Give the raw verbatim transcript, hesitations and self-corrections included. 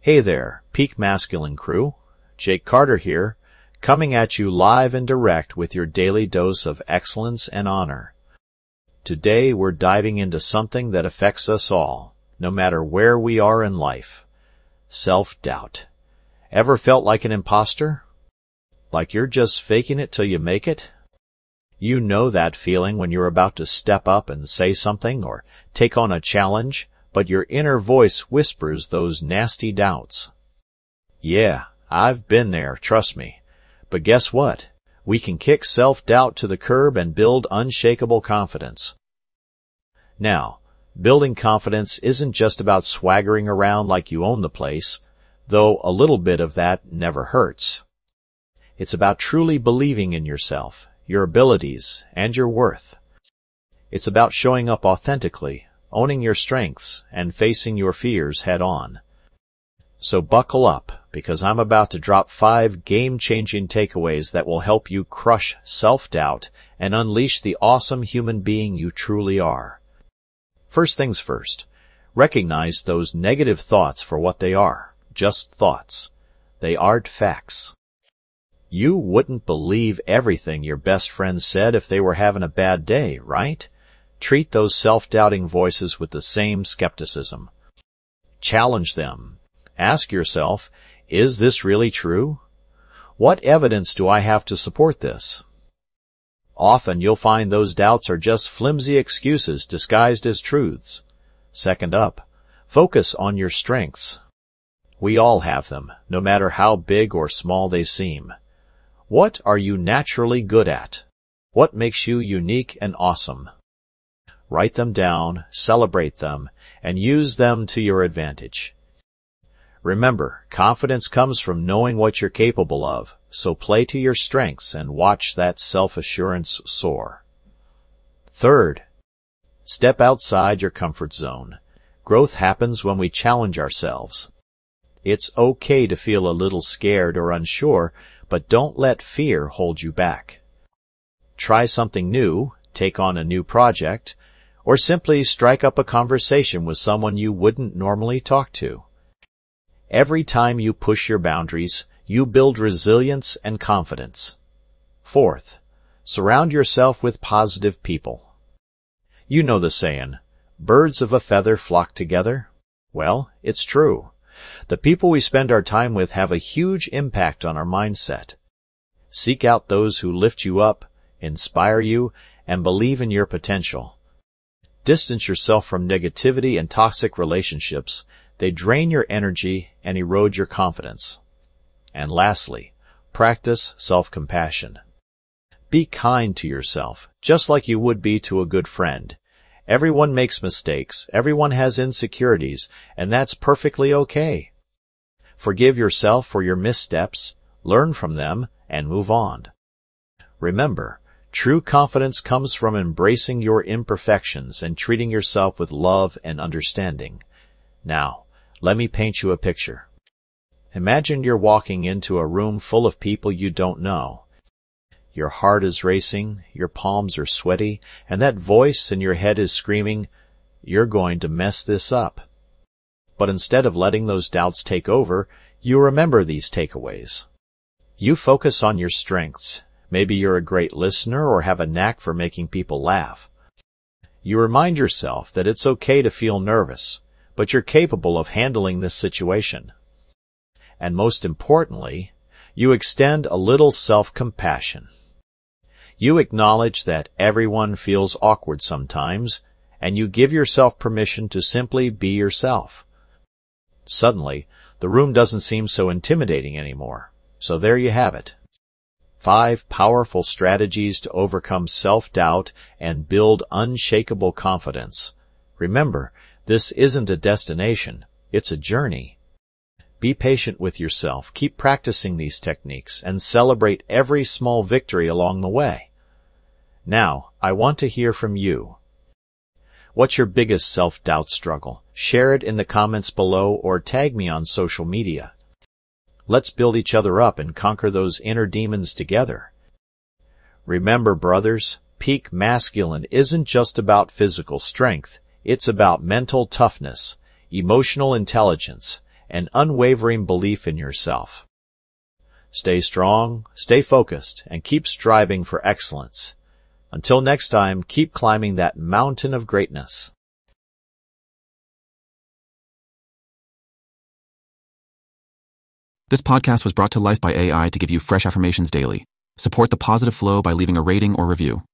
Hey there, Peak Masculine crew. Jake Carter here, coming at you live and direct with your daily dose of excellence and honor. Today we're diving into something that affects us all, no matter where we are in life. Self-doubt. Ever felt like an imposter? Like you're just faking it till you make it? You know that feeling when you're about to step up and say something or take on a challenge, but your inner voice whispers those nasty doubts. Yeah, I've been there, trust me. But guess what? We can kick self-doubt to the curb and build unshakable confidence. Now, building confidence isn't just about swaggering around like you own the place, though a little bit of that never hurts. It's about truly believing in yourself, your abilities, and your worth. It's about showing up authentically, owning your strengths, and facing your fears head on. So buckle up, because I'm about to drop five game-changing takeaways that will help you crush self-doubt and unleash the awesome human being you truly are. First things first, recognize those negative thoughts for what they are, just thoughts. They aren't facts. You wouldn't believe everything your best friend said if they were having a bad day, right? Treat those self-doubting voices with the same skepticism. Challenge them. Ask yourself, is this really true? What evidence do I have to support this? Often you'll find those doubts are just flimsy excuses disguised as truths. Second up, focus on your strengths. We all have them, no matter how big or small they seem. What are you naturally good at? What makes you unique and awesome? Write them down, celebrate them, and use them to your advantage. Remember, confidence comes from knowing what you're capable of, so play to your strengths and watch that self-assurance soar. Third, step outside your comfort zone. Growth happens when we challenge ourselves. It's okay to feel a little scared or unsure, but don't let fear hold you back. Try something new, take on a new project, or simply strike up a conversation with someone you wouldn't normally talk to. Every time you push your boundaries, you build resilience and confidence. Fourth, surround yourself with positive people. You know the saying, birds of a feather flock together. Well, it's true. The people we spend our time with have a huge impact on our mindset. Seek out those who lift you up, inspire you, and believe in your potential. Distance yourself from negativity and toxic relationships. They drain your energy and erode your confidence. And lastly, practice self-compassion. Be kind to yourself, just like you would be to a good friend. Everyone makes mistakes, everyone has insecurities, and that's perfectly okay. Forgive yourself for your missteps, learn from them, and move on. Remember, true confidence comes from embracing your imperfections and treating yourself with love and understanding. Now, let me paint you a picture. Imagine you're walking into a room full of people you don't know. Your heart is racing, your palms are sweaty, and that voice in your head is screaming, "You're going to mess this up." But instead of letting those doubts take over, you remember these takeaways. You focus on your strengths. Maybe you're a great listener or have a knack for making people laugh. You remind yourself that it's okay to feel nervous, but you're capable of handling this situation. And most importantly, you extend a little self-compassion. You acknowledge that everyone feels awkward sometimes, and you give yourself permission to simply be yourself. Suddenly, the room doesn't seem so intimidating anymore. So there you have it. Five powerful strategies to overcome self-doubt and build unshakable confidence. Remember, this isn't a destination, it's a journey. Be patient with yourself, keep practicing these techniques, and celebrate every small victory along the way. Now, I want to hear from you. What's your biggest self-doubt struggle? Share it in the comments below or tag me on social media. Let's build each other up and conquer those inner demons together. Remember, brothers, peak masculine isn't just about physical strength. It's about mental toughness, emotional intelligence, and unwavering belief in yourself. Stay strong, stay focused, and keep striving for excellence. Until next time, keep climbing that mountain of greatness. This podcast was brought to life by A I to give you fresh affirmations daily. Support the positive flow by leaving a rating or review.